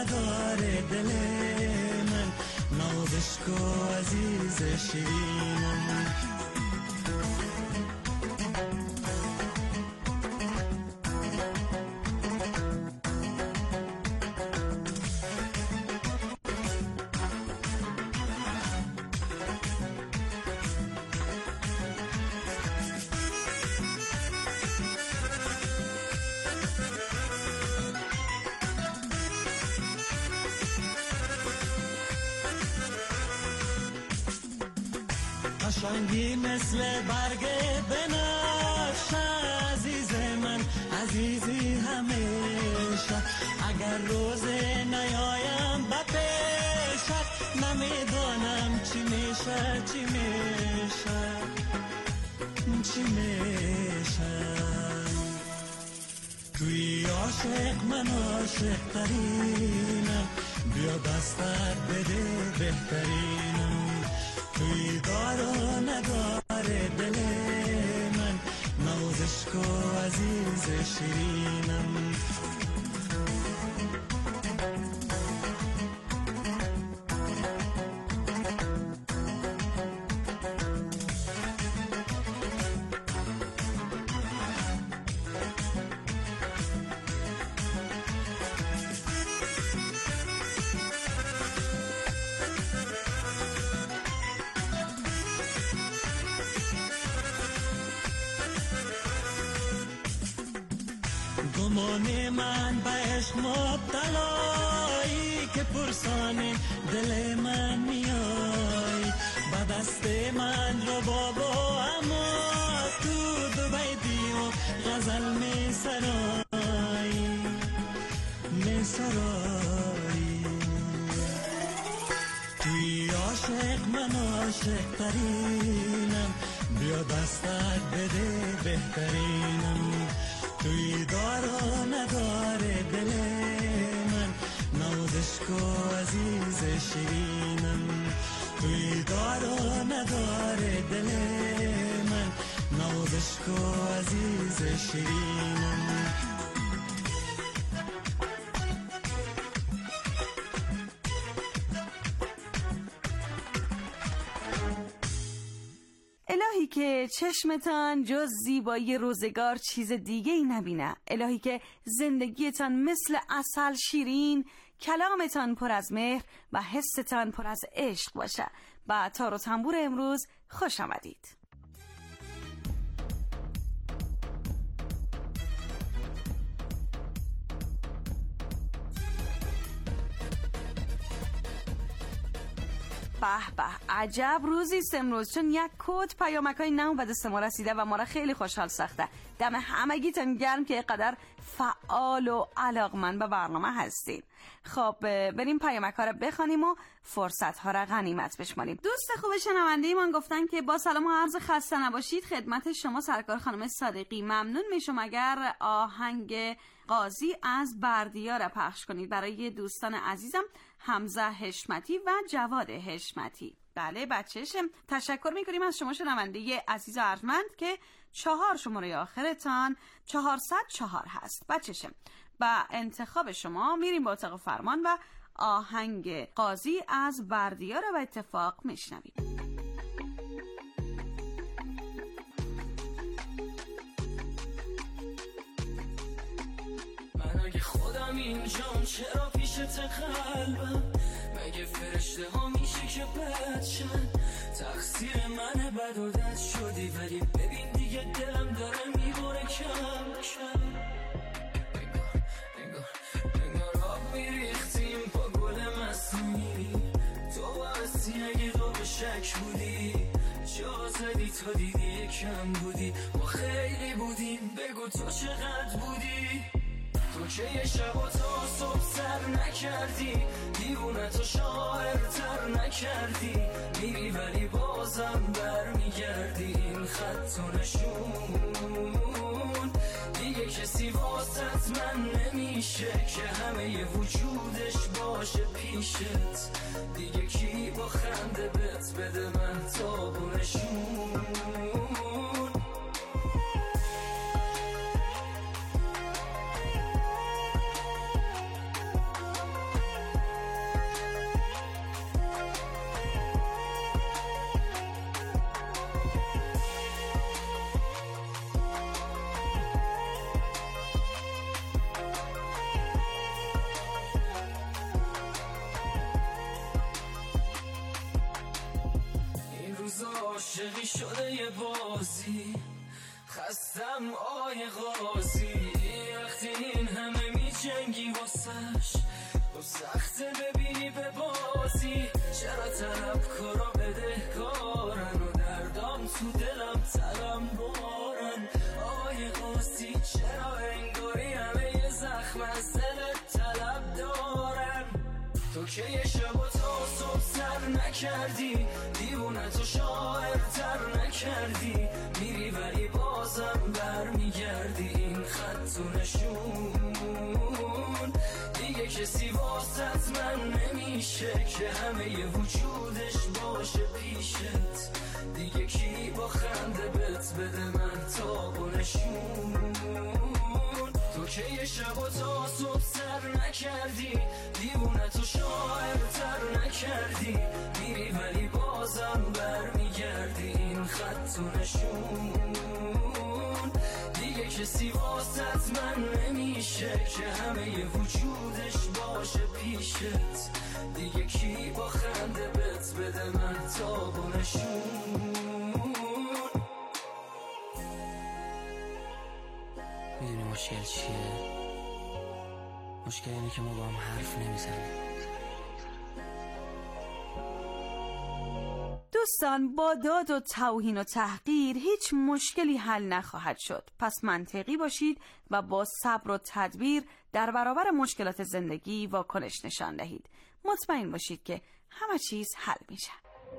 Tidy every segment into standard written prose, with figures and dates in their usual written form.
نداره دل من، نازش کو عزیز شیرینم. قشنگی مثل برگ بنفش عزیز من، عزیزی همیشه. اگر روز نیایم به پیشت نمیدانم چی میشه چی میشه چی میشه. توی عاشق من عاشق ترینم، بیا دستت بده بهترینم. توی دار و نداره دل من، نازش کو عزیز شیرینم. گمان من به عشق مبتلایی، که پرسان دل من میای. با دست من رو بابا اما تو دبی دیو غزل می سرایی. توی عاشق من عاشق ترینم، بیا دستت بده بهترینم. توی دار و نداره دل من، نازش کو عزیز شیرینم. توی دار و نداره دل من، نازش کو عزیز شیرینم. الهی که چشمتان جز زیبایی روزگار چیز دیگه ای نبینه. الهی که زندگیتان مثل عسل شیرین، کلامتان پر از مهر و حستان پر از عشق باشه. با تار و تنبور امروز خوش آمدید. به به، عجب روزیست امروز، چون یک کد پیامکای نو به دست ما رسیده و ما را خیلی خوشحال ساخته. دم همگیتون گرم که قدر فعال و علاقمند به برنامه هستین. خب بریم پیامک‌ها رو بخوانیم و فرصت‌ها را غنیمت بشماریم. دوست خوب شنونده من گفتن که با سلام و عرض خسته نباشید خدمت شما سرکار خانم صادقی. ممنون میشم اگر آهنگ قاضی از بردیا را پخش کنید برای دوستان عزیزم حمزه حشمتی و جواد حشمتی. بله بچه‌شم، تشکر میکنیم از شما شنونده عزیز و ارجمند که 4 شماره آخرتان 404 هست. بچه‌شم، با انتخاب شما میریم با اتاق فرمان و آهنگ قاضی از بردیا را به اتفاق میشنویم. من اگه خودم اینجام چرا پیشت قلبم؟ مگه فرشته ها میشه که بچن؟ تقصیر منه بد و دست شدی، ولی ببین دیگه دلم داره میباره کم کم. انگار آب میریختیم با گل مسیری، تو باستی اگه تو به شک بودی، جا زدی تا دیدی کم بودی، ما خیلی بودیم بگو تو چقدر بودی. تو که یه شب و تا صبح سر نکردی، دیوونه تو شاعرتر نکردی، میری ولی بازم بر میگردی. این خط و نشون دیگه کسی واسط من نمیشه که همه ی وجودش باشه پیشت. دیگه کی با خنده بهت بده من تاب و نشون. عاشقی شده یه بازی، خستم آقای قاضی. وقتی این همه می جنگی واسش، تو سخته ببینی به بازی. چرا طلبکارا بدهکارن و دردام تو دلم تلم بارن. آقای قاضی چرا انگاری همه یه زخم از دلت طلب دارن. تو که یه شب و تا صبح سر نکردی، دیوونه تو شاعر تر نکردی. میری ولی بازم برمیگردی، این خط و نشون دیگه کسی واسط من نمیشه که همه ی وجودش باشه پیشت. دیگه کی با خنده بت بده من تاب و نشون. تو که یه شب و تا صبح سر نکردی، دیوونه تو شاعر تر نکردی. میری ولی بازم برمیگردی، این خط و نشون دیگه کسی واسط من نمیشه که همه ی وجودش باشه پیشت. دیگه کی با خنده بت بده من تاب و نشون. میدونی مشکل چیه؟ مشکل اینه که ما با هم حرف نمیزنیم. دوستان، با داد و توهین و تحقیر هیچ مشکلی حل نخواهد شد. پس منطقی باشید و با صبر و تدبیر در برابر مشکلات زندگی واکنش نشان دهید. مطمئن باشید که همه چیز حل میشه.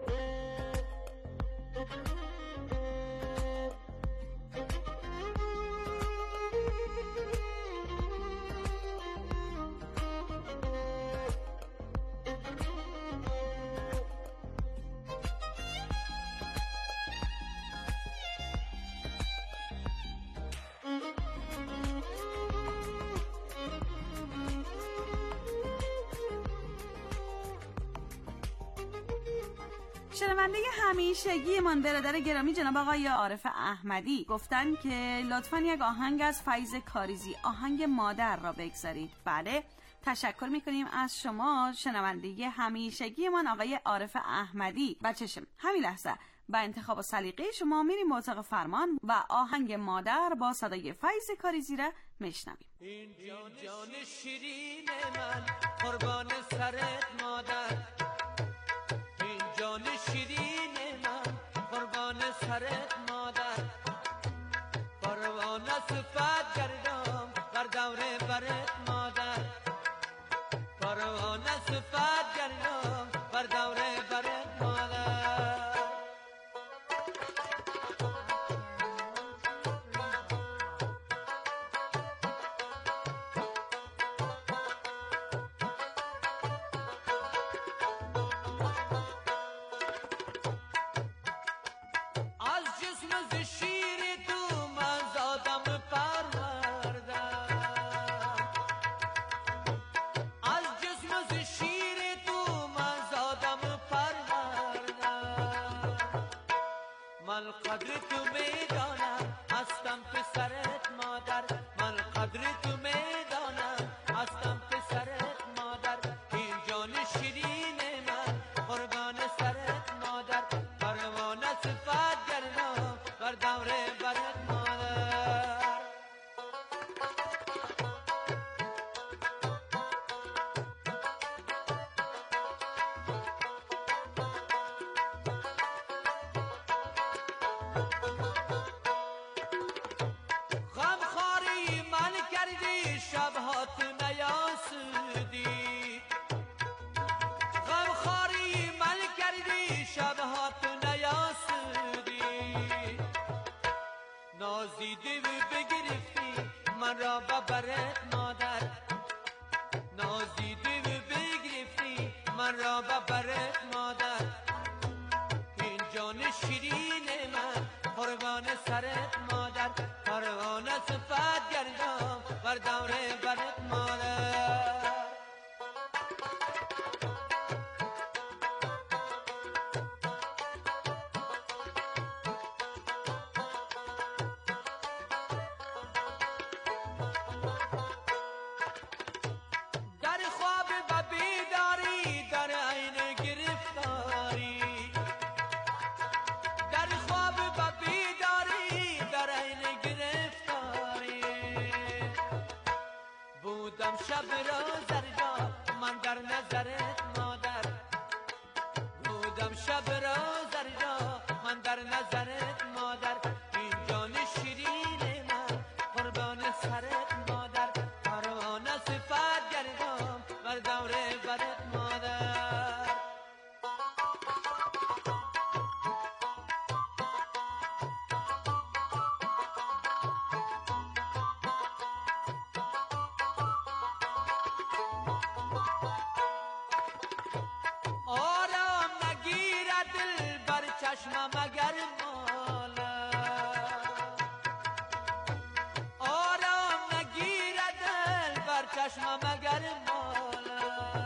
شنونده همیشگی من برادر گرامی جناب آقای عارف احمدی گفتن که لطفاً یک آهنگ از فیض کاریزی، آهنگ مادر را بگذارید. بله، تشکر میکنیم از شما شنونده همیشگی من آقای عارف احمدی. و چشم همین لحظه با انتخاب و سلیقه شما میریم به اتاق فرمان و آهنگ مادر با صدای فیض کاریزی را میشنویم. این جان شیرین من قربان سرت مادر، این جان شیرین من قربان سرت مادر. پروانه صفت گردم بر دوره برت مادر، پروانه صفت گردم بر دوره برت مادر. من قدر تو میدانم هستم پسرت مادر، من قدر تو میدانم هستم پسرت مادر. این جان شیرین من قربان سرت مادر، پروانه صفت گردم بر دوره برت مادر. شبهات نیاسودی، غمخواری من کردی شبهات نیاسودی. نازیدی و بگرفتی من را ببرت مادر، نازیدی و بگرفتی من را ببرت مادر. این جان شیرین من قربان سرت مادر، پروانه صفت گردم بر دوره برت مادر. در خواب و بیداری در عین گرفتاری، در شب را زرجا من در نظرت مادر بودم شب را زرجا من در نظرت مادر این جان شیرین من قربان سرت مادر پروانه صفت گردم بر دور برت مادر چشمم اگر مالا آرام نگیرد دل بر چشمم اگر مالا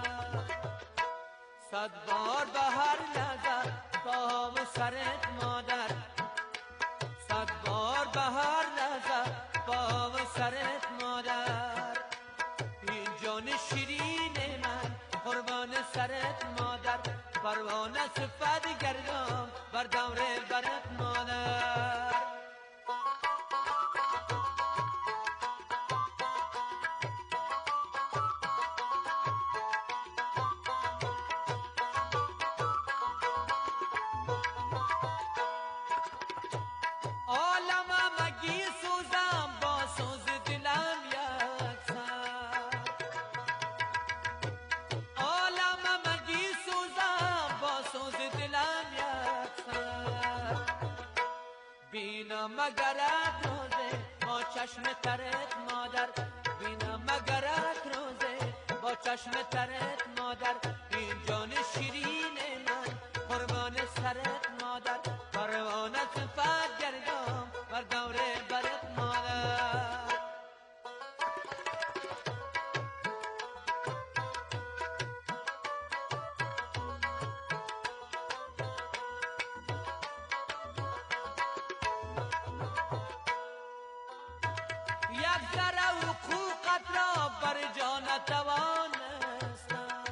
صد بار به هر نظر پام سرت مادر صد بار به هر نظر پام سرت مادر این جان شیرین من قربان سرت مادر پروانه صفت گردم بر دور برت مادر عالمم اگی سوزم با سوز دلم یک سر عالمم اگی سوزم با سوز دلم یک سر بینم مگرت روزه با چشم ترت مادر بینم مگرت روزه با چشم ترت مادر این جان شیرین من قربان سرت مادر پروانه صفت گردم بر دور برت مادر یک ذره حقوقت را بر جان توانستم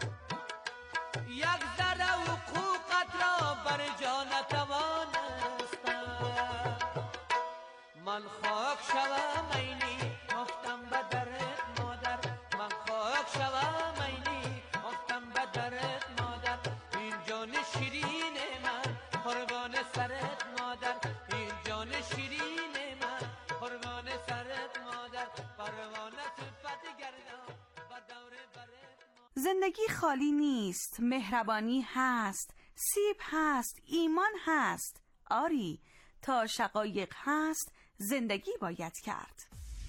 یک ذره حقوقت را بر جان توانستم من خاک شوم عینی مفتم به درت مادر من خاک شوم عینی مفتم به درت مادر این جان شیرین من قربان سرت مادر این جان شیرین من قربان سرت مادر پروانه صفت گردم بر دور برت زندگی خالی نیست، مهربانی هست، سیب هست، ایمان هست. آری، تا شقایق هست زندگی باید کرد.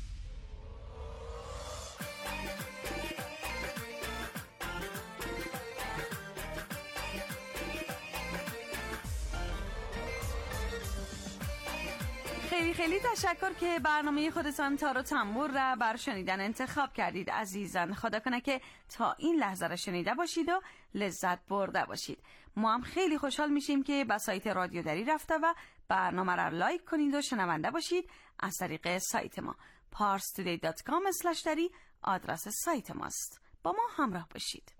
خیلی خیلی تشکر که برنامه خودتان تار و تنبور را بر شنیدن انتخاب کردید عزیزان. خدا کنه که تا این لحظه را شنیده باشید و لذت برده باشید. ما هم خیلی خوشحال میشیم که به سایت رادیو دری رفته و برنامه را لایک کنید و شنونده باشید از طریق سایت ما parstoday.com/dari آدرس سایت ماست. با ما همراه باشید.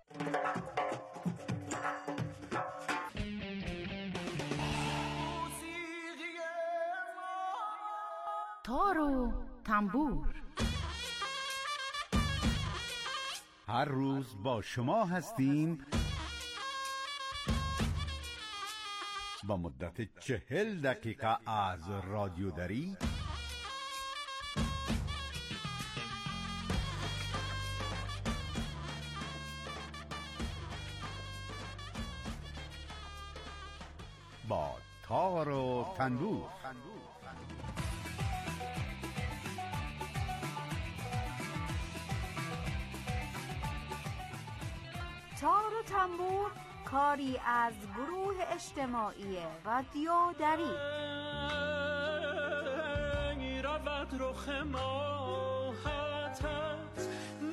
تار و تنبور هر روز با شما هستیم با مدت 40 دقیقه از رادیو دری با تار و تنبور. تار و تنبور کاری از گروه اجتماعی رادیو دری. رود رخ ماهتت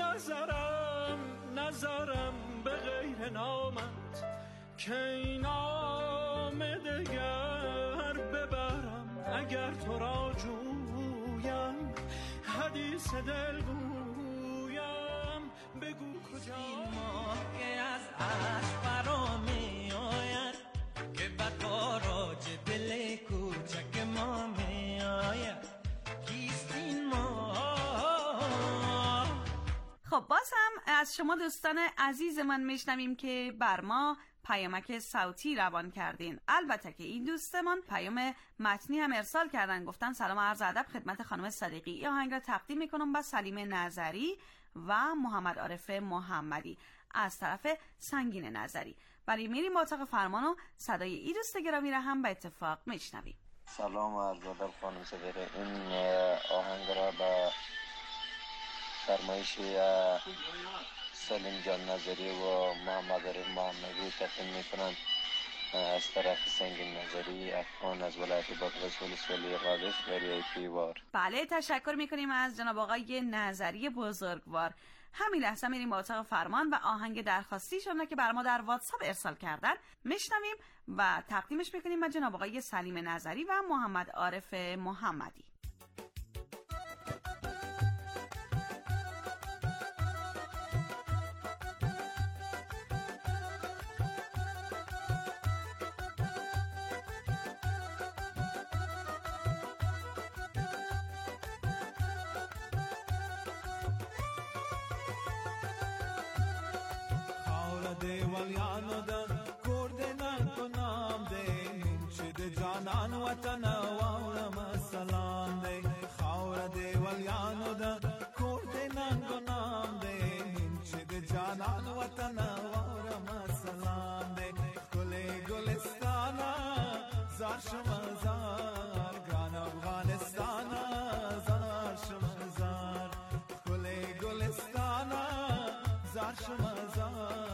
نظرم به غیر نامت که این نام دگر ببرم اگر تو را جویم حدیث دل گویم بگو کجا این ماه که از عشق برا می آید که بد باراج دل کوچک ما می آید کیست این ماه. خب از شما دوستان عزیز من میشنویم که بر ما پیامک صوتی روان کردین. البته که این دوستمان پیام متنی هم ارسال کردن، گفتن سلام و عرض ادب خدمت خانم صدیقی، این آهنگ را تقدیم میکنم با سلیم نظری و محمد عارف محمدی از طرف سنگین نظری. ولی میریم با اتاق فرمان و صدای این دوست گرامی را هم به اتفاق میشنویم. سلام و عرض ادب خانم صدیقی، این آهنگ را به فرمایش سلیم جان نظری و محمد عارف محمدی تقدیم میکنم از طرف سنگین نظری افغان از ولایت بادغیس ولسوالی قادس دریای پیوار. بله تشکر میکنیم از جناب آقای نظری بزرگوار. همین لحظه میریم با اتاق فرمان و آهنگ درخواستیشون که بر ما در واتساپ ارسال کردن میشنویم و تقدیمش میکنیم به جناب آقای سلیم نظری و محمد عارف محمدی. دیوالیانو دا کورد نکنام دی نمچه دی جانان وطن واورم سلام دی خاور دیوالیانو دا کورد نکنام دی نمچه دی جانان وطن واورم سلام دی گل گلستانا زار شمزار گران افغانستانا زار شمزار گل گلستانا زار شمزار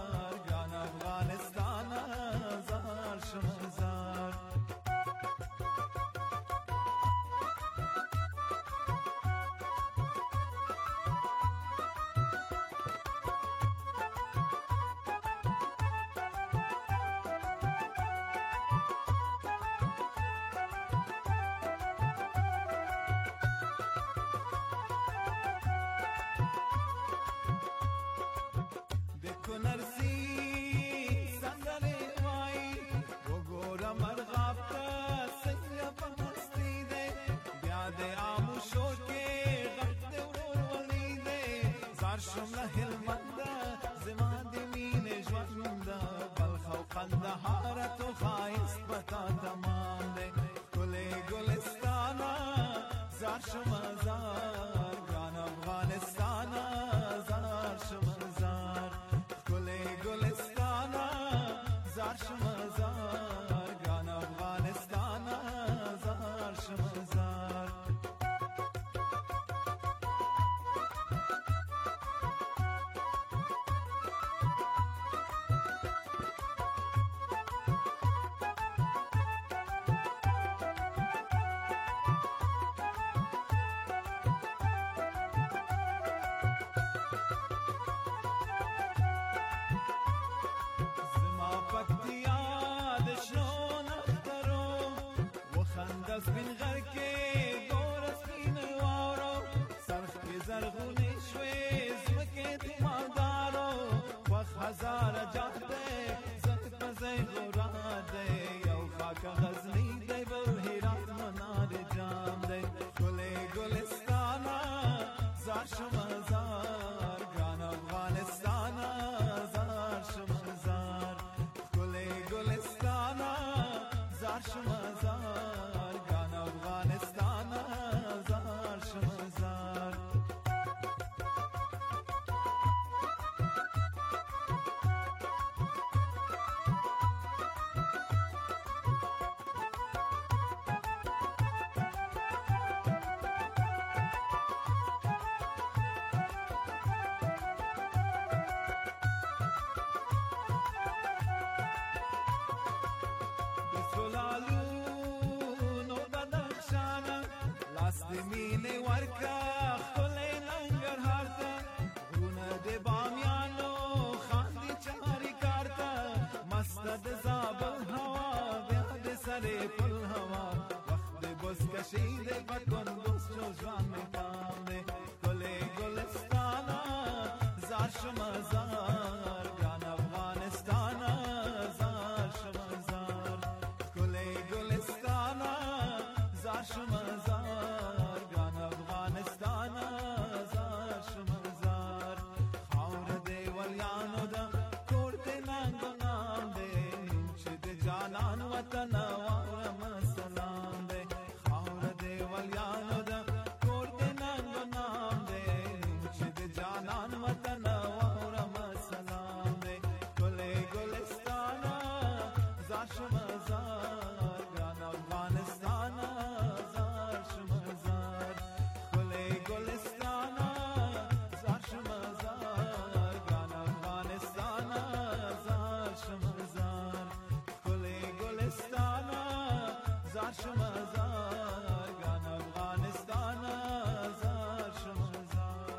وطن وارم سلام ده خاور ده ولیان ده کرد ننگ و نام ده نوچه جانان وطن وارم سلام ده گل گلستان زار شمزار گان افغانستان زار شمزار گل گلستان زار شمزار گان افغانستان زار شمزار گل گلستان زار شمزار گان افغانستان زار شمزار.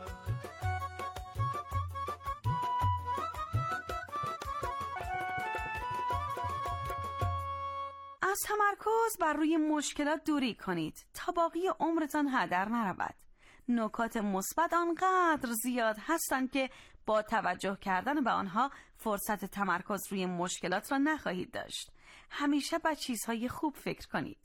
از تمرکز بر روی مشکلات دوری کنید تا باقی عمرتان هدر نرود. نکات مثبت آنقدر زیاد هستند که با توجه کردن به آنها فرصت تمرکز روی مشکلات را نخواهید داشت. همیشه به چیزهای خوب فکر کنید.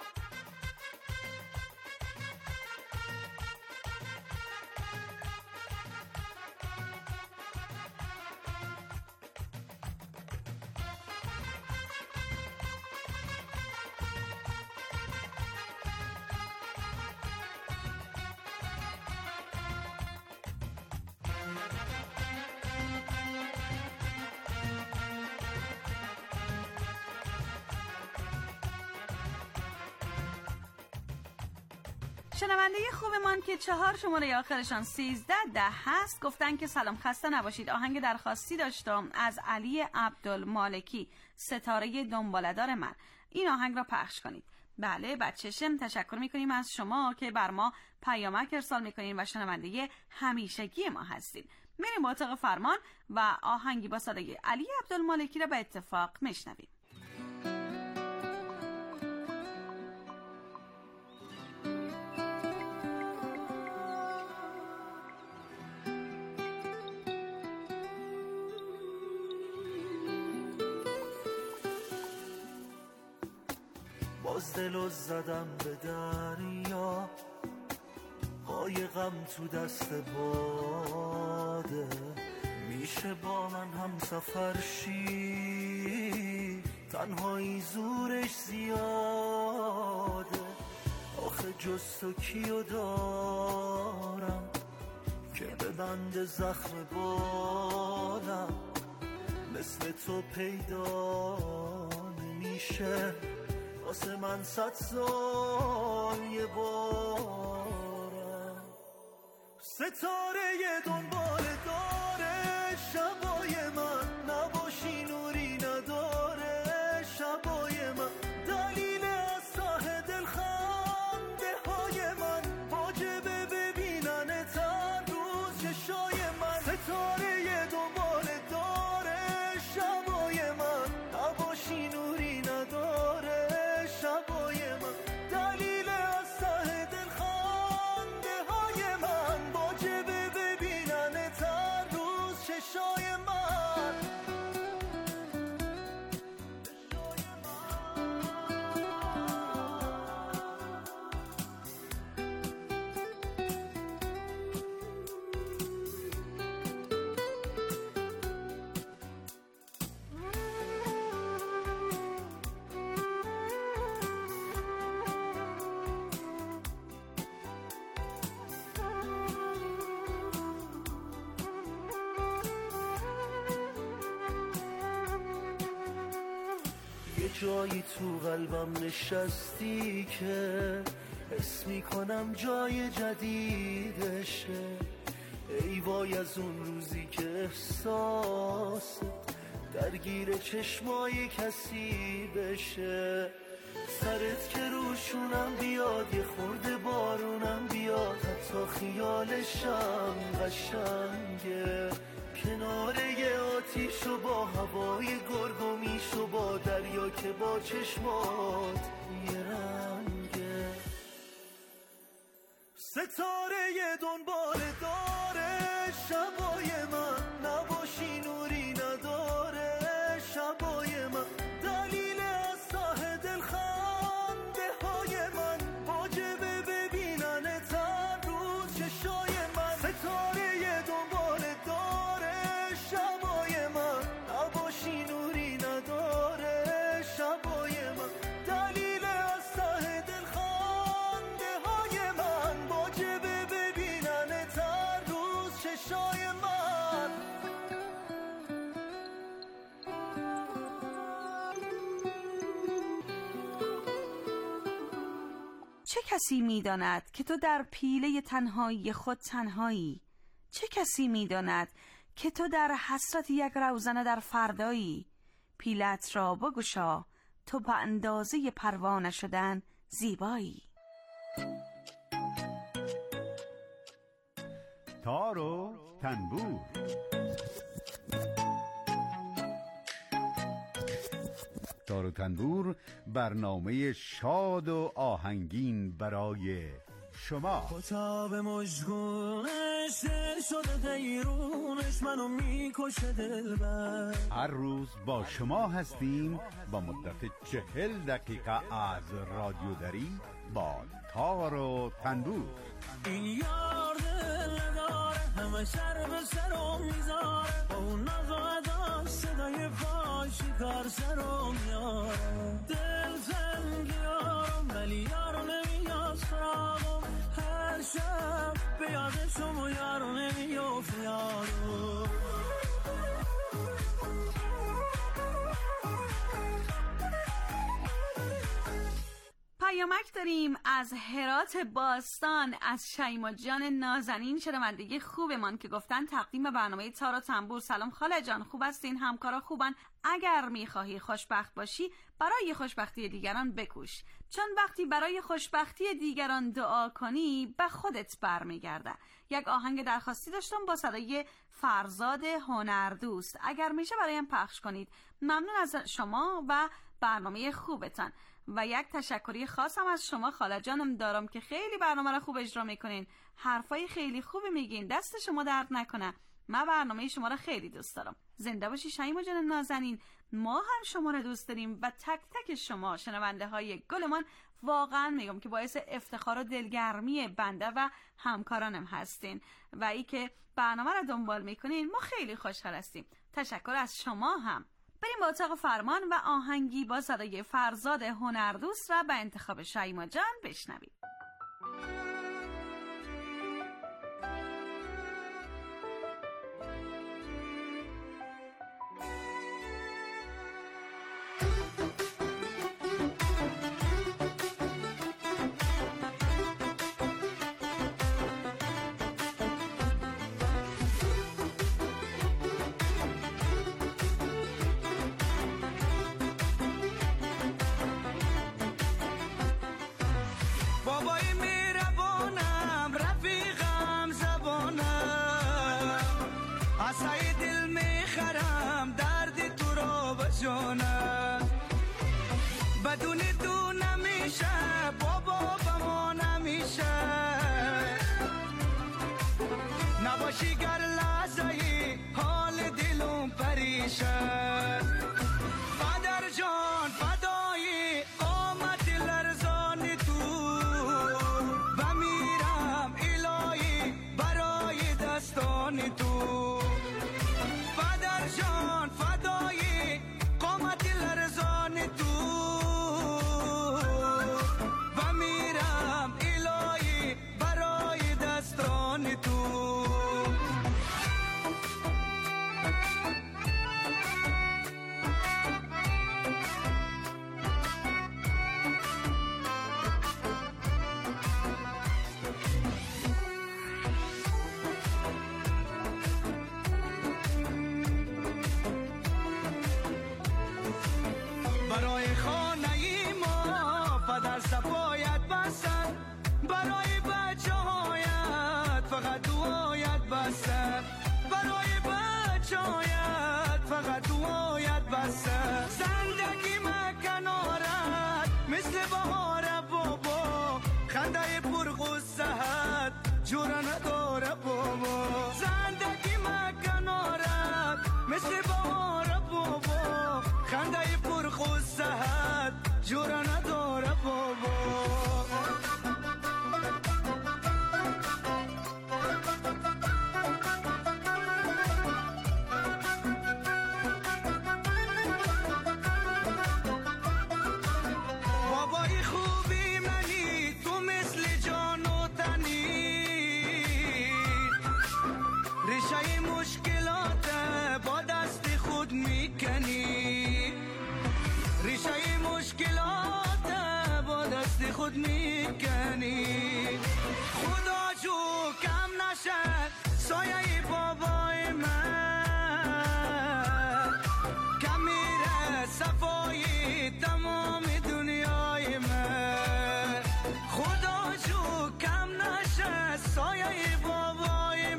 شنونده خوبمان که 4 شماره آخرشان 1310 هست گفتن که سلام، خسته نباشید. آهنگ درخواستی داشتم از علی عبدالمالکی، ستاره دنباله‌دار من. این آهنگ را پخش کنید. بله بچه‌شم، تشکر میکنیم از شما که بر ما پیامک ارسال میکنین و شنونده همیشگی ما هستید. میریم با اتاق فرمان و آهنگی با صدای علی عبدالمالکی را به اتفاق میشنویم. باز دلو زدم به دریا، قایقم تو دست باده، میشه با من هم سفر شی، تنهایی زورش زیاده، آخه جز تو کیو دارم که به بند زخم بالم، مثل تو پیدا نمیشه واسه من 100 سال یه بارم. ستاره دنبال داره شبای من، نباشی نوری نداره شبای من، دلیل از ته دل خنده های من، واجبه ببینن تر روز چشای من. ستاره دنبال داره شبای من، نباشی نوری نداره شبای من، دلیل از ته دل خنده های من، واجبه ببینن تر روز چشای من. یه جایی تو قلبم نشستی که حس میکنم جای جدیدشه، ای وای از اون روزی که احساس درگیر چشمای کسی بشه، سرت که روشونم بیاد، یه خورده بارونم بیاد، حتی خیالشم قشنگه، کناره یه آتیش و با هوای گرگومیش و با دریا که با چشمات یه رنگه. ستاره دنبال داره شبای من، نباشی نوری نداره شبای من، دلیل از ته دل خنده های من، واجبه ببینن تر روز چشای من. ستاره دنبال داره شبای من، نباشی نوری نداره شبای کسی می‌داند که تو در پیله تنهایی خود تنهایی؟ چه کسی می‌داند که تو در حسرت یک روزنه در فردایی؟ پیلت را بگشا، تو به اندازه پروانه شدن زیبایی. تار و تنبور. تار و تنبور برنامه شاد و آهنگین برای شما. خطاب مجگونش دل شده دیرونش منو میکشه دلبر. هر روز با شما هستیم با مدت 40 دقیقه از رادیودری با تار و تنبور. این یار دل داره همه سر به سرم میذاره، با اون نقداش صدای فاشی کار سرم میاره. دل تنگ یارم ولی یارو نمیاد سراغم، هر شب به یادشم و یارو نمیافت یارو. پیامک داریم از هرات باستان از شیما جان نازنین، شنونده خوبمان که گفتن تقدیم برنامه تار و تنبور. سلام خاله جان، خوب هستین؟ همکارا خوبن؟ اگر میخواهی خوشبخت باشی برای خوشبختی دیگران بکوش، چون وقتی برای خوشبختی دیگران دعا کنی به خودت برمیگرده. یک آهنگ درخواستی داشتم با صدای فرزاد هنردوست، اگر میشه برایم پخش کنید. ممنون از شما و برنامه خوبتان. و یک تشکری خاص هم از شما خاله جانم دارم که خیلی برنامه رو خوب اجرا میکنین، حرفای خیلی خوبی میگین، دست شما درد نکنه. من برنامه شما رو خیلی دوست دارم. زنده باشی شیما جان نازنین. ما هم شما رو دوست داریم و تک تک شما شنونده های گلمان واقعا میگم که باعث افتخار و دلگرمی بنده و همکارانم هستین و ای که برنامه رو دنبال میکنین ما خیلی خوشحال هستیم. تشکر از شما هم. بریم با اتاق فرمان و آهنگی با صدای فرزاد هنردوست را به انتخاب شیما جان بشنوید. بدون تو نمیشه بابا بما نمیشه، نباشی گر لحظه حال دلم پریشه. پدر جان فدای قامت لرزان تو و میرم الهی برای دستان تو. پدر جان فدای قامت لرزان تو و میرم الهی برای دستان تو. برای خانه ما پدر صفایت بسد، برای بچه هایت فقط دعایت بسد، برای بچه هایت فقط دعایت بسد. زندگی من کنارت مثل بهار بابا، خنده پرغصه‌ت جور نداره بابا. زندگی من کنارت مثل بهار بابا، خنده پرغصه‌ت جور نداره بابا. بابای خوبی منی تو مثل جان و تنی، ریشه مشکلات با دست خود میکنی، ریشه مشکلات با دست خود میکنی. منی خدا جو کم نشه سایه بابای من کم میره صفایی تمام دنیای من خدا جو کم نشه سایه بابای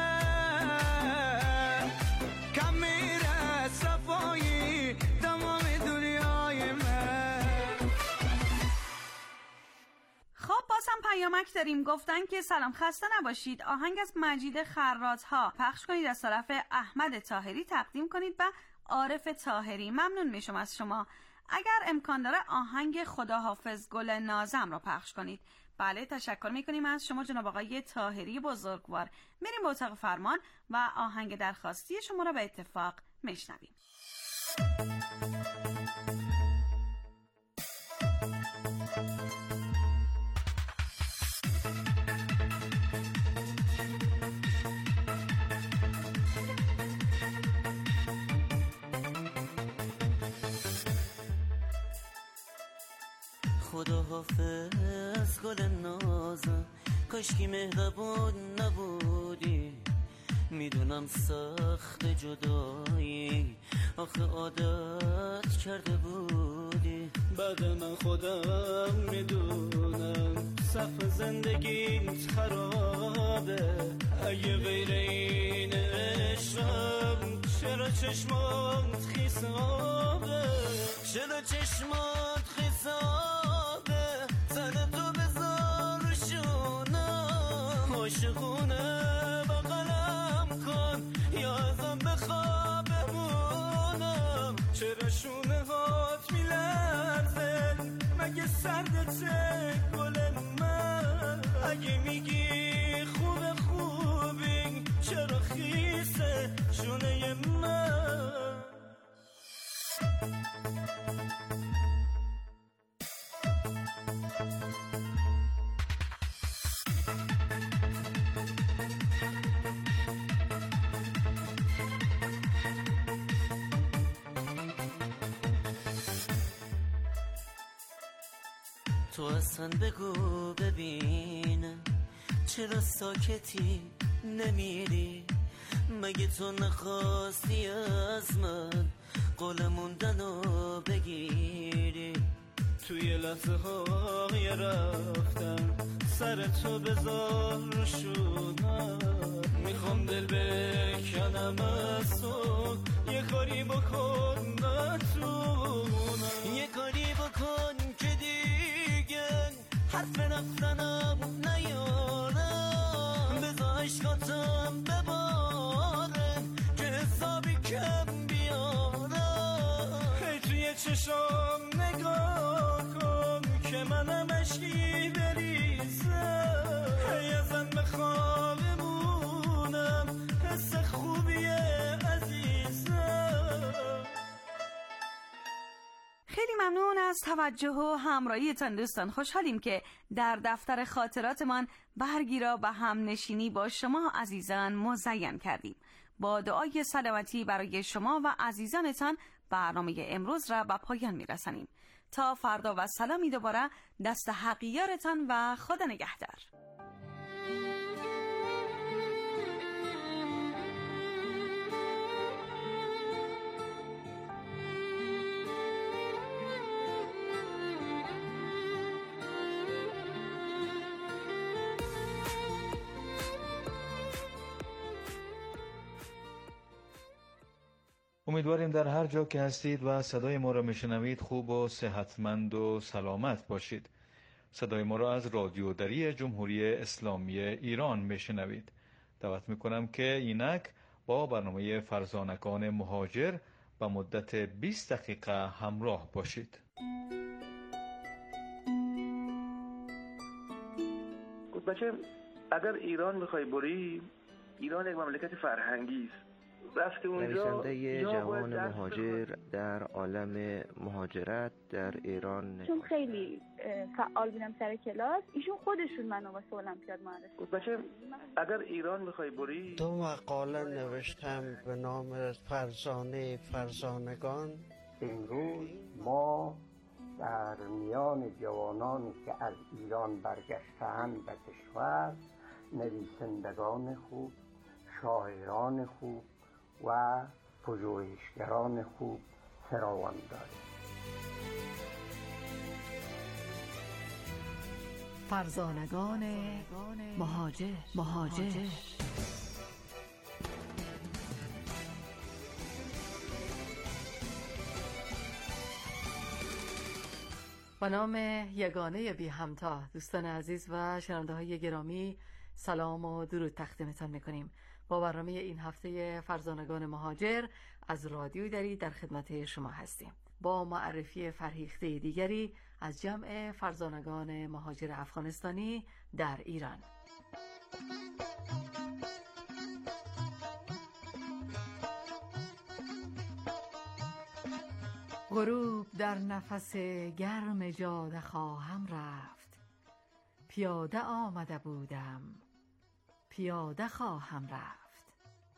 من کم میره صفایی تمام دنیای من. خب بازم پیامک داریم. گفتن که سلام خسته نباشید، آهنگ از مجید خراط‌ها پخش کنید، از طرف احمد طاهری تقدیم کنید و عارف طاهری. ممنون میشم از شما. اگر امکان داره آهنگ خداحافظ گل نازم را پخش کنید. بله تشکر میکنیم از شما جناب آقای طاهری بزرگوار. میریم به اتاق فرمان و آهنگ درخواستی شما را به اتفاق میشنویم. خداحافظ گل نازم، کاشکی مهربون نبودی، میدونم سخت جدایی آخه عادت کرده بودی. بعد من خودم میدونم صف زندگیت خرابه، اگه غیر این عشقم چرا چشمات خیسابه، چرا چشمات خیسابه، زن تو بذار شونم عاشقونه بغلم کن یا ازم بخواب بمونم. چرا شونه هات میلرزه مگه سردته گل من، اگه میگی خوبه خوبی چرا خیسه شونه من. تو اصلا بگو ببینم چرا ساکتی نمیری، مگه تو نخواستی از من قول موندنو بگیری. توی لحظه های رفتم سر تو بذار شونم، میخوام دل بکنم از تو یه کاری بکن نتونم، یه کاری بکن که دیگه حرف رفتنم نیارم، بذار عشقاتم بباره که حسابی کم بیارم. توی چشام نگاه کن که منم عشقی بریزم، ازم بخواه بمونم حس خوبیه عزیزم. خیلی ممنون از توجه و همراهیتان دوستان. خوشحالیم که در دفتر خاطراتمان برگی را به هم نشینی با شما عزیزان مزین کردیم. با دعای سلامتی برای شما و عزیزانتان برنامه امروز را به پایان میرسانیم. تا فردا و سلامی دوباره، دست حقیارتان و خدا نگهدار. امیدواریم در هر جا که هستید و صدای ما را میشنوید خوب و صحتمند و سلامت باشید. صدای ما را از رادیو دری جمهوری اسلامی ایران میشنوید. دعوت میکنم که اینک با برنامه فرزانگان مهاجر به مدت 20 دقیقه همراه باشید. بچه اگر ایران میخوای بری، ایران یک مملکت فرهنگی است. نویسنده جوان مهاجر در عالم مهاجرت در ایران، چون خیلی فعال بودم سر کلاس، ایشون خودشون منو واسه المپیاد معرفی. بچه اگر ایران میخوای بری، 2 مقاله نوشتم به نام فرزانه فرزانگان. امروز ما در میان جوانانی که از ایران برگشته‌اند به کشور نویسندگان خوب، شاعران خوب و پژوهشگران خوب فراوان داریم. فرزانگان مهاجر با نام یگانه بی همتا، دوستان عزیز و شنونده های گرامی، سلام و درود تقدیمتان میکنیم. با برنامه این هفته فرزانگان مهاجر از رادیو دری در خدمت شما هستیم با معرفی فرهیخته دیگری از جمع فرزانگان مهاجر افغانستانی در ایران. غروب در نفس گرم جاده خواهم رفت، پیاده آمده بودم پیاده خواهم رفت.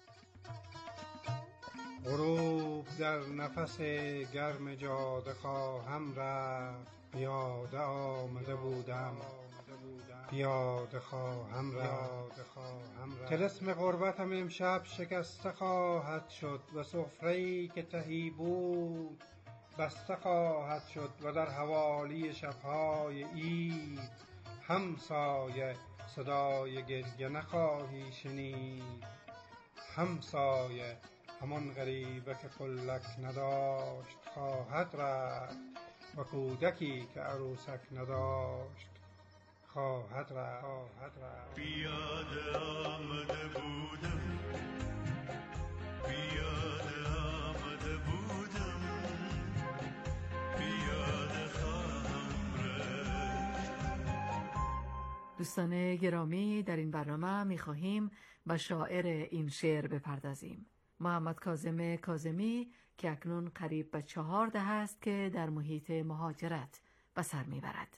غروب در نفس گرم جاده خواهم رفت، پیاده آمده بودم پیاده خواهم رفت. طلسم غربتم امشب شکسته خواهد شد و سفره‌ای که تهی بود بسته خواهد شد و در حوالی شب‌های عید همسایه صدای گریه نخواهی شنید. همسایه همان غریبه که قلک نداشت خواهد رفت و کودکی که عروسک نداشت خواهد رفت. پیاده آمده بودم پیاده آمده بودم پیاده خواهم رفت. دوستان گرامی، در این برنامه می‌خواهیم به شاعر این شعر بپردازیم، محمد کاظم کاظمی، که اکنون قریب به 4 دهه است که در محیط مهاجرت به سر میبرد.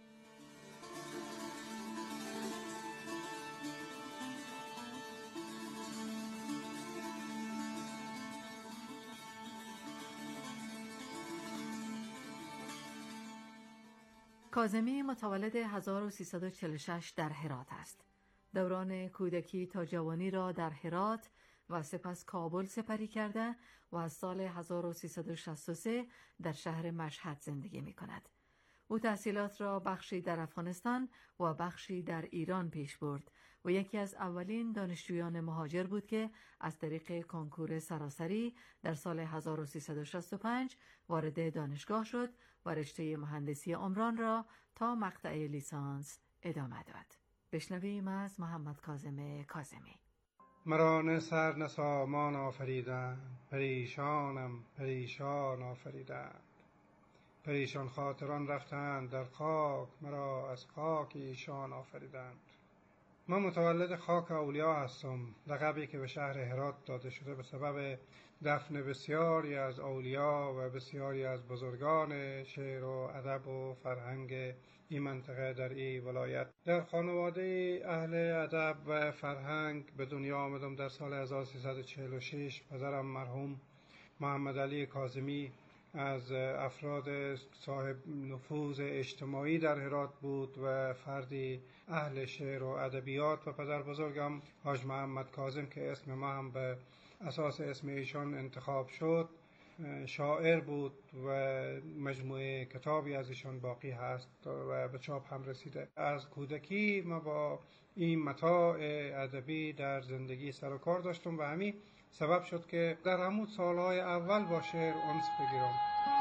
کاظمی متولد 1346 در هرات است. دوران کودکی تا جوانی را در هرات و سپس کابل سپری کرده و از سال 1363 در شهر مشهد زندگی می کند. او تحصیلات را بخشی در افغانستان و بخشی در ایران پیش برد و یکی از اولین دانشجویان مهاجر بود که از طریق کنکور سراسری در سال 1365 وارد دانشگاه شد و رشته مهندسی عمران را تا مقطع لیسانس ادامه داد. بشنویم از محمد کاظم کاظمی. مرا نه سر نه سامان آفریدند، پریشانم پریشان آفریدند. پریشان خاطران رفتند در خاک، مرا از خاک ایشان آفریدند. من متولد خاک اولیا هستم، لقبی که به شهر هرات داده شده به سبب دفن بسیاری از اولیا و بسیاری از بزرگان شعر و ادب و فرهنگ این منطقه در این ولایت. در خانواده اهل ادب و فرهنگ به دنیا آمدم در سال 1346. پدرم مرحوم محمد علی کاظمی از افراد صاحب نفوذ اجتماعی در هرات بود و فردی اهل شعر و ادبیات، و پدر بزرگم حاج محمد کاظم که اسم ما هم به اساس اسم ایشان انتخاب شد شاعر بود و مجموعه کتابی از ایشان باقی هست و به چاپ هم رسیده. از کودکی ما با این متاع ادبی در زندگی سر و کار داشتم و همین سبب شد که در همون سالهای اول با شعر انس بگیرم.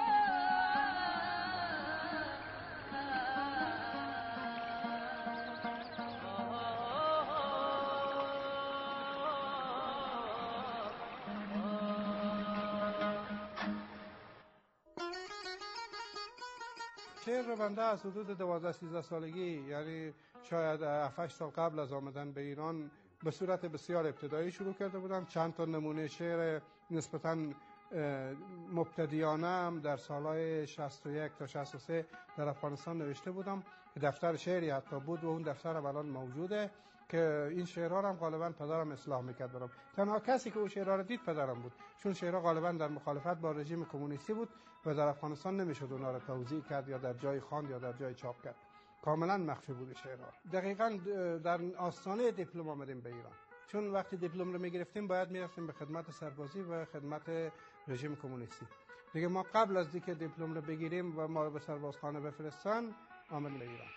شعر رو بنده از حدود 12-13 سالگی، یعنی شاید 7-8 سال قبل از آمدن به ایران، به صورت بسیار ابتدایی شروع کرده بودم. چند تا نمونه شعر نسبتاً مبتدیانه هم در سالهای 61 تا 63 در افغانستان نوشته بودم. دفتر شعری حتی بود و اون دفتر الان موجوده که این شعرها هم غالبا پدرم اصلاح میکرد برام. تنها کسی که اون شعرها رو دید پدرم بود، چون شعرها غالبا در مخالفت با رژیم کمونیستی بود و در افغانستان نمیشد اونها رو توزیع کرد یا در جای خواند یا در جای چاپ کرد. کاملا مخفی بود شعرها. دقیقاً در آستانه دیپلم آمدیم به ایران، چون وقتی دیپلم رو میگرفتیم باید میرفتیم به خدمت سربازی و خدمت رژیم کمونیستی. دیگه ما قبل از اینکه دیپلم رو بگیریم و ما رو به سربازخانه بفرستن آمدیم به ایران.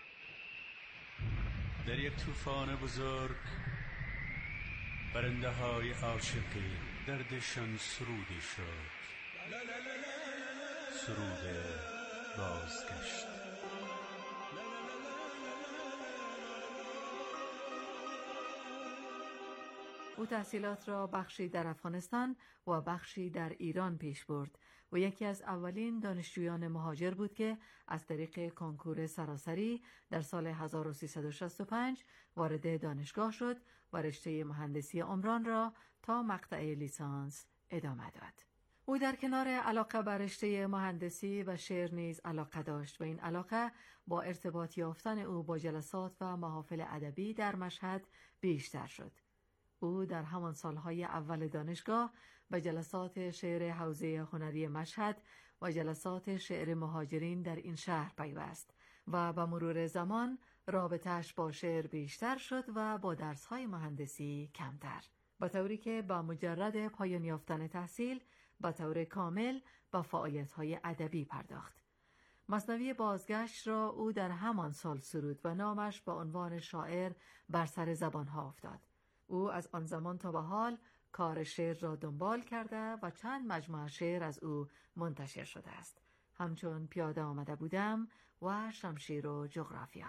در یک طوفان بزرگ پرنده های عاشقی دردشان سرودی شد، سرود بازگشت. او تحصیلات را بخشی در افغانستان و بخشی در ایران پیش برد و یکی از اولین دانشجویان مهاجر بود که از طریق کنکور سراسری در سال 1365 وارد دانشگاه شد و رشته مهندسی عمران را تا مقطع لیسانس ادامه داد. او در کنار علاقه به رشته مهندسی و شعر نیز علاقه داشت و این علاقه با ارتباط یافتن او با جلسات و محافل ادبی در مشهد بیشتر شد. او در همان سالهای اول دانشگاه به جلسات شعر حوزه هنری مشهد و جلسات شعر مهاجرین در این شهر پیوست و به مرور زمان رابطه‌اش با شعر بیشتر شد و با درس‌های مهندسی کمتر، با طوری که با مجرد پایان یافتن تحصیل به طور کامل به فعالیت‌های ادبی پرداخت. مثنوی بازگشت را او در همان سال سرود و نامش به عنوان شاعر بر سر زبان‌ها افتاد. او از آن زمان تا به حال کار شعر را دنبال کرده و چند مجموعه شعر از او منتشر شده است، همچون پیاده آمده بودم و شمشیر و جغرافیا.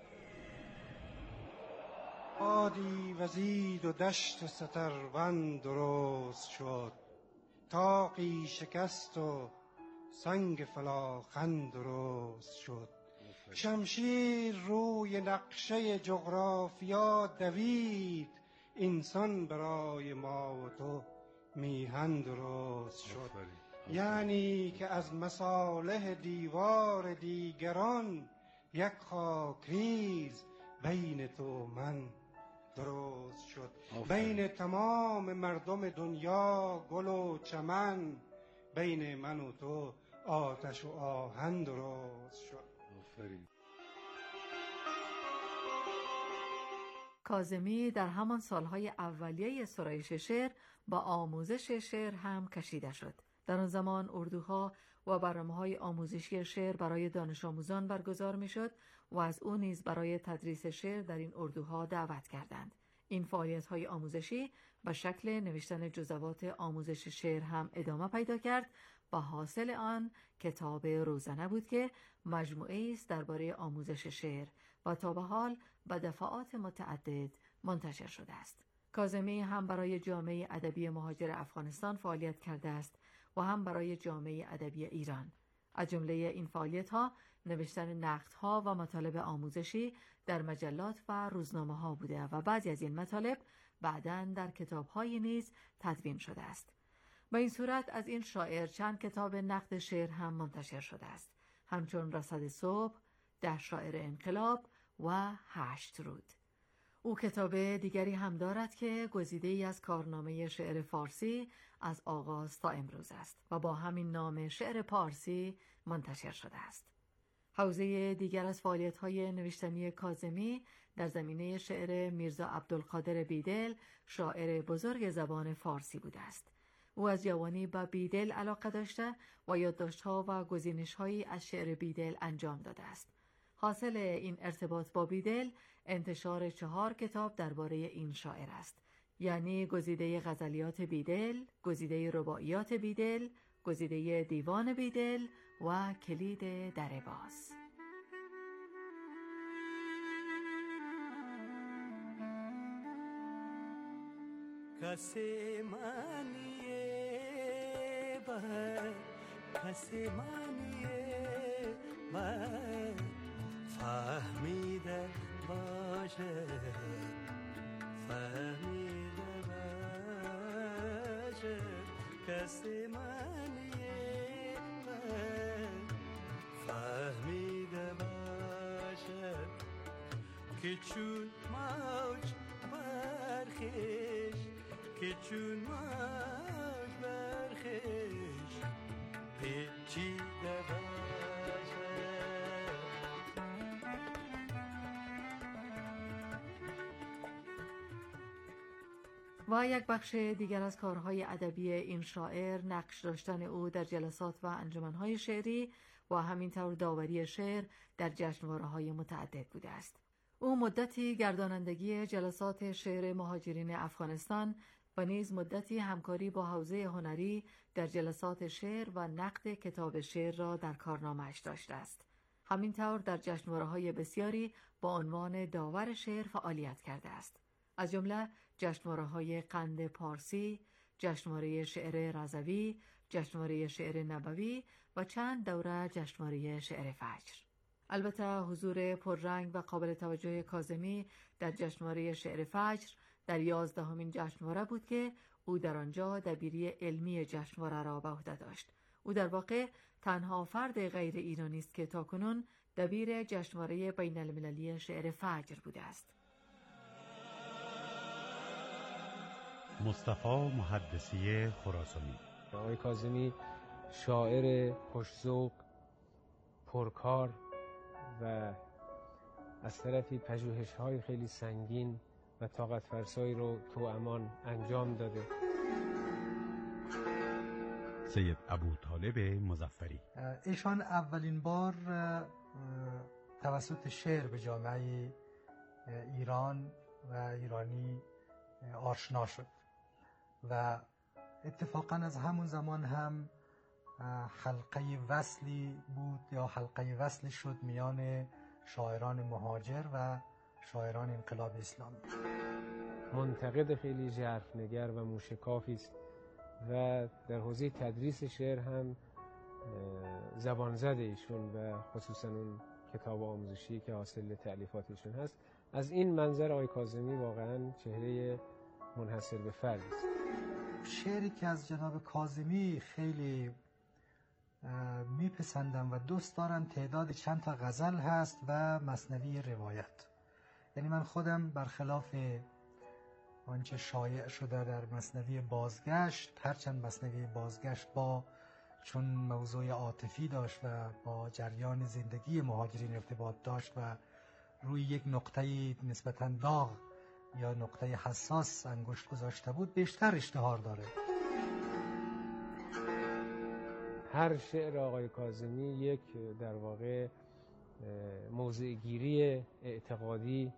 بادی وزید و دشت سترون درست شد، طاقی شکست و سنگ فلاخن درست شد، شمشیر روی نقشه جغرافیا دوید، انسان برای ما و تو میهن درست شد. یعنی که از مصالح دیوار دیگران یک خاکریز بین تو من درست شد. بین تمام مردم دنیا گل و چمن، بین من و تو آتش و آهن درست شد. کاظمی در همان سالهای اولیه سرایش شعر با آموزش شعر هم کشیده شد. در آن زمان اردوها و برنامه‌های آموزشی شعر برای دانش آموزان برگزار می‌شد و از او نیز برای تدریس شعر در این اردوها دعوت کردند. این فعالیت‌های آموزشی به شکل نوشتن جزوات آموزش شعر هم ادامه پیدا کرد و حاصل آن کتاب روزنه بود که مجموعه‌ای است درباره آموزش شعر و تا به حال به دفعات متعدد منتشر شده است. کاظمی هم برای جامعه ادبی مهاجر افغانستان فعالیت کرده است و هم برای جامعه ادبی ایران. از جمله این فعالیت‌ها نوشتن نقدها و مطالب آموزشی در مجلات و روزنامه‌ها بوده و بعضی از این مطالب بعداً در کتاب‌های نیز تدوین شده است. به این صورت از این شاعر چند کتاب نقد شعر هم منتشر شده است، همچون رصد صبح، 10 شاعر انقلاب و 8 رود. او کتاب دیگری هم دارد که گزیده‌ای از کارنامه شعر فارسی از آغاز تا امروز است و با همین نام شعر پارسی منتشر شده است. حوزه دیگر از فعالیت‌های نوشتنی کاظمی در زمینه شعر میرزا عبدالقادر بیدل، شاعر بزرگ زبان فارسی بوده است. او از جوانی به بیدل علاقه داشته و یادداشت‌ها و گزینش‌هایی از شعر بیدل انجام داده است. حاصل این ارتباط با بیدل انتشار 4 کتاب درباره این شاعر است، یعنی گزیده غزلیات بیدل، گزیده رباعیات بیدل، گزیده دیوان بیدل و کلید در باز. کسی منیه بر کسی منیه بر فهمیده باشه فهمیده باشه کسی منیه بر فهمیده باشه که چون موج برخش که چون ماش برخش پیچیده باشه. و یک بخش دیگر از کارهای ادبی این شاعر نقش داشتن او در جلسات و انجمنهای شعری و همینطور داوری شعر در جشنواره‌های متعدد بوده است. او مدتی گردانندگی جلسات شعر مهاجرین افغانستان و نیز مدتی همکاری با حوزه هنری در جلسات شعر و نقد کتاب شعر را در کارنامه‌اش داشته است. همینطور در جشنواره‌های بسیاری با عنوان داور شعر فعالیت کرده است. از جمله جشنواره‌های قند پارسی، جشنواره شعر رضوی، جشنواره شعر نبوی و چند دوره جشنواره شعر فجر. البته حضور پررنگ و قابل توجه کاظمی در جشنواره شعر فجر در 11مین جشنواره بود که او در آنجا دبیری علمی جشنواره را به عهده داشت. او در واقع تنها فرد غیر ایرانی است که تاکنون دبیر جشنواره بین المللی شعر فجر بوده است. مصطفی محدثی خراسانی. آقای کاظمی شاعر خوش‌ذوق، پرکار و از طرفی پژوهش‌های خیلی سنگین و طاقت فرسایی رو توامان انجام داده. سید ابوطالب مظفری. ایشان اولین بار توسط شعر به جامعه ایران و ایرانی آشنا شد و اتفاقا از همون زمان هم حلقه وصلی بود یا حلقه وصلی شد میان شاعران مهاجر و شاعران انقلاب اسلامی. منتقد خیلی ژرفنگر و موشکافی است و در حوزه تدریس شعر هم زبان زده ایشون و خصوصا اون کتاب آموزشی که حاصل تألیفات ایشون هست. از این منظر آقای کاظمی واقعا چهره منحصر به فرد است. شعری که از جناب کاظمی خیلی میپسندم و دوست دارم تعداد چند تا غزل هست و مثنوی روایت. یعنی من خودم برخلاف آنچه شایع شده در مثنوی بازگشت، هرچند مثنوی بازگشت چون موضوع عاطفی داشت و با جریان زندگی مهاجرین ارتباط داشت و روی یک نقطه نسبتاً داغ یا نقطه حساس انگشت گذاشته بود، بیشتر اشتهار داره. هر شعر آقای کاظمی یک در واقع موضع گیری اعتقادی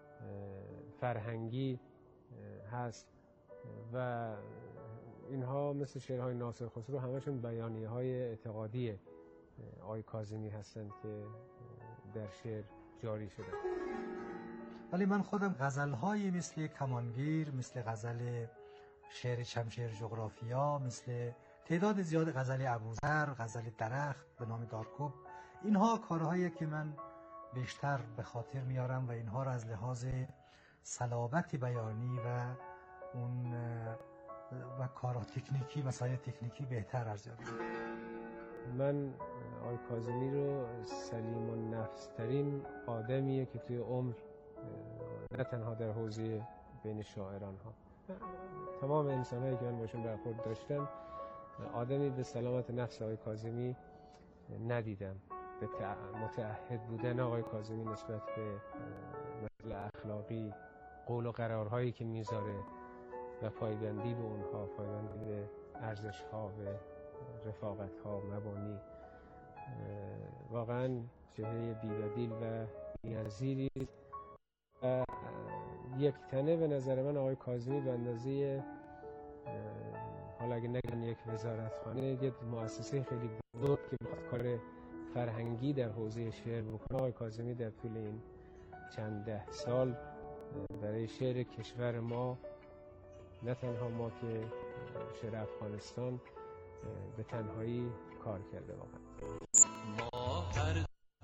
فرهنگی هست و اینها مثل شعرهای ناصر خسرو همشون بیانیه‌های اعتقادی آقای کاظمی هستند که در شعر جاری شده. ولی من خودم غزل‌هایی مثل کمانگیر، مثل غزل شعر شمشیر جغرافیا، مثل تعداد زیاد غزل ابوذر، غزل درخت به نام دارکوب، اینها کارهایی که من بیشتر به خاطر میارم و اینها را از لحاظ صلابت بیانی و اون و کارها تکنیکی، مسائل تکنیکی بهتر ارزیابی می‌کنم. من آقای کاظمی رو سلیم النفس ترین آدمیه که توی عمر نه تنها در حوزه بین شاعران ها، تمام انسان‌هایی که من باشون برخورد داشتم، آدمی به سلامت نفس آقای کاظمی ندیدم. به متعهد بودن آقای کاظمی نسبت به مسائل اخلاقی، قول و قرارهایی که میذاره و پایبندی به اونها، پایبندی به ارزش‌ها، به رفاقت‌ها، مبانی، واقعا چهره بی‌بدیل و بی‌نظیری و یک تنه به نظر من آقای کاظمی به اندازه حالا اگه نگم یک وزارتخانه، یک مؤسسه خیلی بزرگ که بخواد کار فرهنگی در حوزه شعر بکنه، آقای کاظمی در طول این چند ده سال برای شعر کشور ما، نه تنها ما که شعر افغانستان، به تنهایی کار کرده واقعا. با هر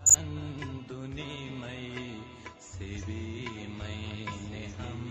اندونی سیبی هم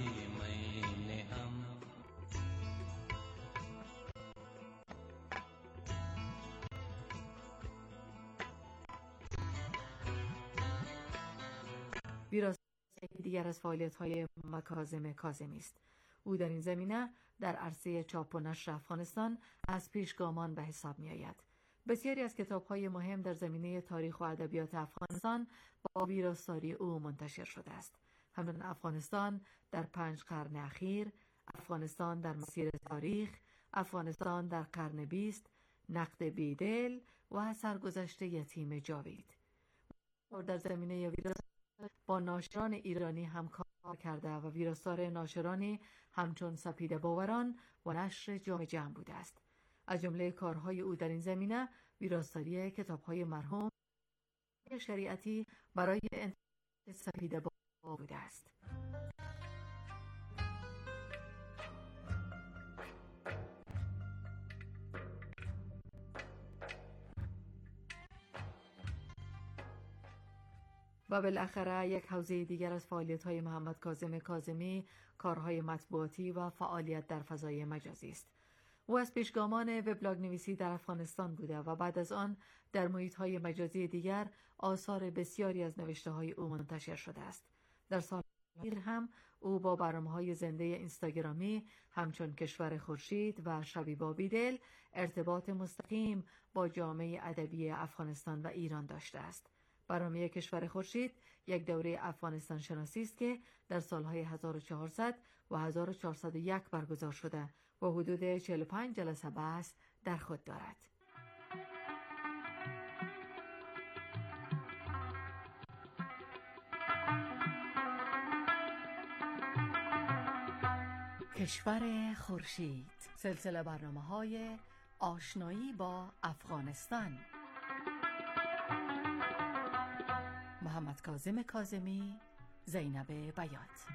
ویراستاری دیگر از فعالیت‌های کاظم کاظمی است. او در این زمینه در عرصه چاپ و نشر افغانستان از پیشگامان به حساب می آید. بسیاری از کتاب‌های مهم در زمینه تاریخ و ادبیات افغانستان با ویراستاری او منتشر شده است. همچنین افغانستان در 5 قرن اخیر، افغانستان در مسیر تاریخ، افغانستان در قرن 20، نقد بیدل و سرگذشت یتیم جاوید. در زمینه ویراستار با ناشران ایرانی همکار کرده و ویراستار ناشرانی همچون سپیده باوران و نشر جام جمع بوده است. از جمله کارهای او در این زمینه ویراستاری کتاب‌های مرحوم شریعتی برای انتشار سپیده باور بوده است. و بالاخره یک حوزه دیگر از فعالیت‌های محمد کاظم کاظمی کارهای مطبوعاتی و فعالیت در فضای مجازی است. او از پیشگامان وبلاگ نویسی در افغانستان بوده و بعد از آن در محیط‌های مجازی دیگر آثار بسیاری از نوشته‌های او منتشر شده است. در سال اخیر هم او با برنامه‌های زنده اینستاگرامی همچون کشور خورشید و شبی با بیدل ارتباط مستقیم با جامعه ادبی افغانستان و ایران داشته است. برنامه کشور خورشید یک دوره افغانستان شناسی است که در سالهای 1400 و 1401 برگزار شده و حدود 45 جلسه بحث در خود دارد. کشور خورشید، سلسله برنامه‌های آشنایی با افغانستان. محمد کاظم کاظمی، زینب بیات.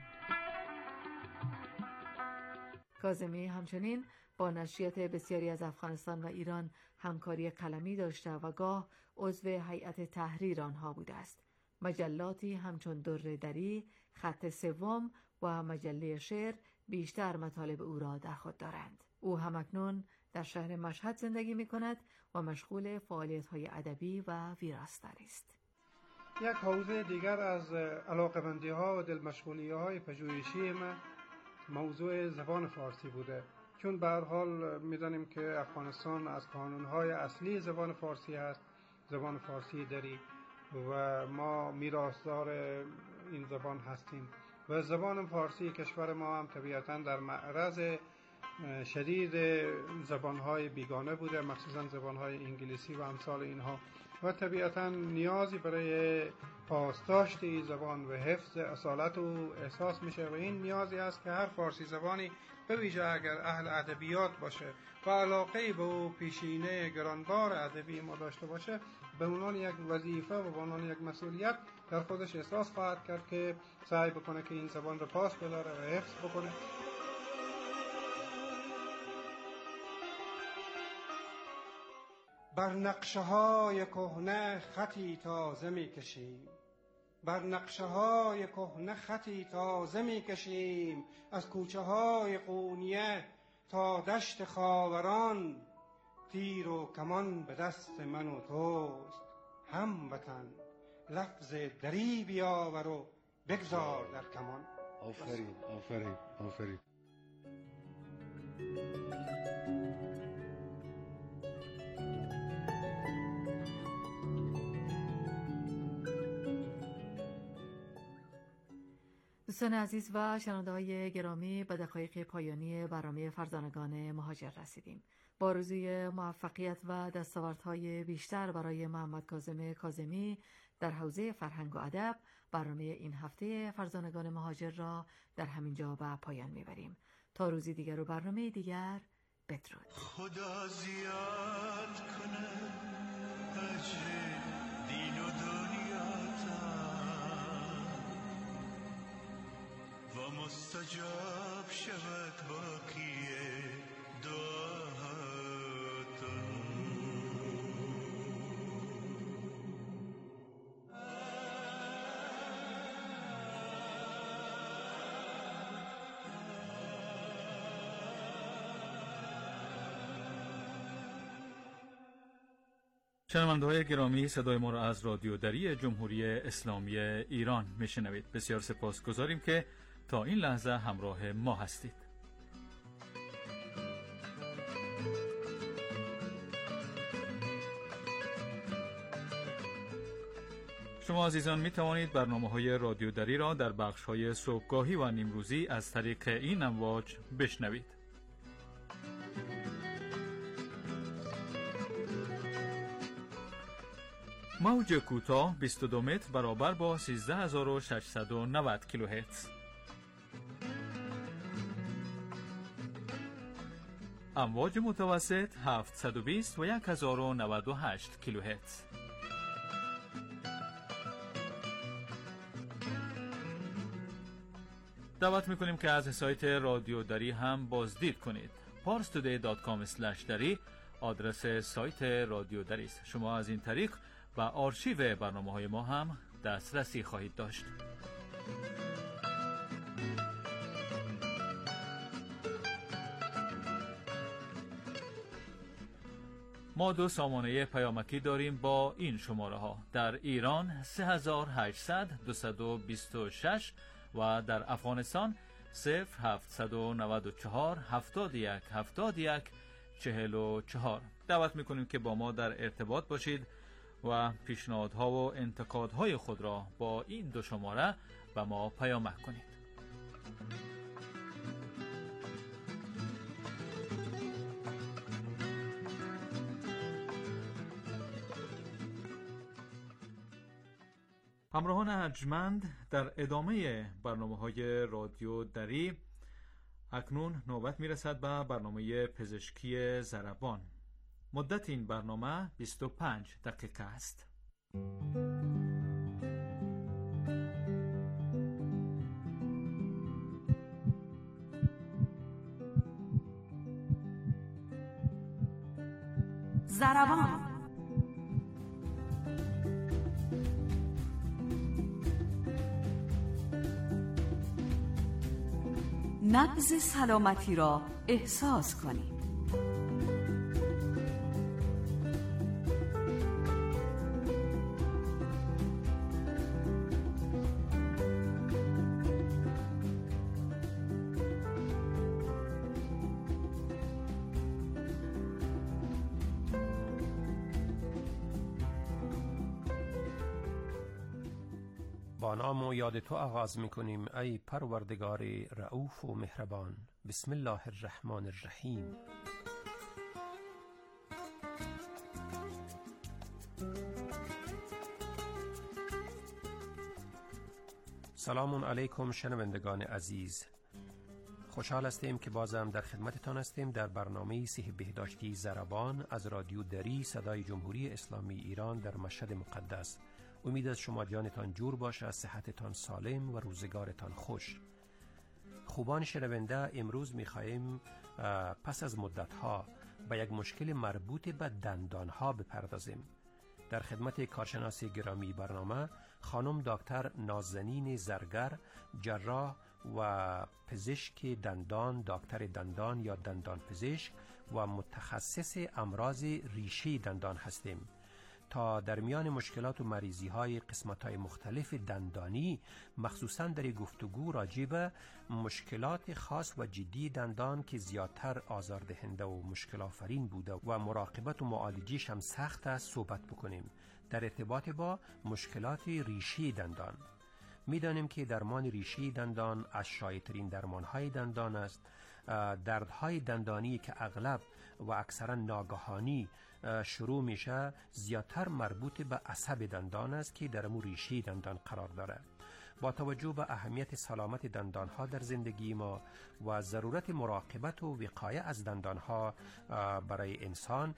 کاظمی همچنین با نشریات بسیاری از افغانستان و ایران همکاری قلمی داشته و گاه عضو هیئت تحریر آنها بوده است. مجلاتی همچون در دری، خط سوم و مجله شعر بیشتر مطالب او را در خود دارند. او همکنون در شهر مشهد زندگی می کند و مشغول فعالیت‌های ادبی و ویراستاری است. یک حوزه دیگر از علاقه‌مندی‌ها و دلمشغولی‌های پژوهشی من موضوع زبان فارسی بوده، چون به هر حال می‌دانیم که افغانستان از قانون‌های اصلی زبان فارسی است، زبان فارسی دری، و ما میراثدار این زبان هستیم و زبان فارسی کشور ما هم طبیعتاً در معرض شدید زبان‌های بیگانه بوده، مخصوصاً زبان‌های انگلیسی و امثال اینها، و طبیعتاً نیازی برای پاسداشت این زبان و حفظ اصالت او احساس میشه و این نیازی است که هر فارسی زبانی به ویژه اگر اهل ادبیات باشه و علاقه به او پیشینه گرانبار ادبی ما داشته باشه، به عنوان یک وظیفه و به عنوان یک مسئولیت در خودش احساس خواهد کرد که سعی بکنه که این زبان رو پاس بداره و حفظ بکنه. بر نقشه های کهنه خطی تازه می کشیم، بر نقشه های کهنه خطی تازه می کشیم، از کوچه های قونیه تا دشت خاوران، تیر و کمان به دست من و توست هموطن، لفظ دری بیاور و بگذار در کمان. آفرین آفرین آفرین. دوستان عزیز و شنونده‌های گرامی، به دقایق پایانی برنامه فرزانگان مهاجر رسیدیم. با آرزوی موفقیت و دستاوردهای بیشتر برای محمد کاظم کاظمی در حوزه فرهنگ و ادب، برنامه این هفته فرزانگان مهاجر را در همین جا به پایان میبریم. تا روزی دیگر و برنامه دیگر، بدرود. خدا زیاد کنه اجر دین و و مستجاب شود باقیه دعاتون. شنونده‌های گرامی، صدای ما را از رادیو دری جمهوری اسلامی ایران میشنوید. بسیار سپاسگزاریم که تا این لحظه همراه ما هستید. شما عزیزان می توانید برنامه‌های رادیو دری را در بخش‌های صبحگاهی و نیمروزی از طریق این امواج بشنوید. موج کوتاه 22 متر برابر با 13690 کیلوهرتز. امواج متوسط 720 و 1098 کیلوهرتز. دعوت میکنیم که از سایت رادیو دری هم بازدید کنید. parstoday.com/dari آدرس سایت رادیو دری است. شما از این طریق و آرشیو برنامه‌های ما هم دسترسی خواهید داشت. ما 2 سامانه پیامکی داریم با این شماره ها: در ایران 3800 226 و در افغانستان 0794 71 71 44. دعوت میکنیم که با ما در ارتباط باشید و پیشنهادها و انتقادهای خود را با این 2 شماره به ما پیامک کنید. همراهان ارجمند، در ادامه برنامه‌های رادیو دری اکنون نوبت میرسد به برنامه پزشکی ضربان. مدت این برنامه 25 دقیقه است. ضربان. نبض سلامتی را احساس کنید. با نام و یاد تو آغاز میکنیم ای پروردگار رؤوف و مهربان. بسم الله الرحمن الرحیم. سلام علیکم شنوندگان عزیز، خوشحال هستیم که بازم در خدمتتان هستیم در برنامه صحت بهداشتی ضربان از رادیو دری صدای جمهوری اسلامی ایران در مشهد مقدس. امید از شما جانتان جور باشه، صحتتان سالم و روزگارتان خوش. خوبان شنونده، امروز می‌خواهیم پس از مدت‌ها به یک مشکل مربوط به دندان‌ها بپردازیم. در خدمت کارشناس گرامی برنامه خانم دکتر نازنین زرگر، جراح و پزشک دندان، دکتر دندان یا دندان پزشک و متخصص امراض ریشه دندان هستیم تا در میان مشکلات و مریضی های قسمت های مختلف دندانی، مخصوصا در گفتگو راجع به مشکلات خاص و جدی دندان که زیادتر آزاردهنده و مشکل آفرین بوده و مراقبت و معالجیش هم سخت است صحبت بکنیم در ارتباط با مشکلات ریشی دندان. میدانیم که درمان ریشی دندان از شایع‌ترین درمان‌های دندان است. دردهای دندانی که اغلب و اکثرا ناگهانی شروع میشه زیادتر مربوط به عصب دندان است که در مو ریشه دندان قرار داره. با توجه به اهمیت سلامت دندانها در زندگی ما و ضرورت مراقبت و وقایه از دندانها برای انسان،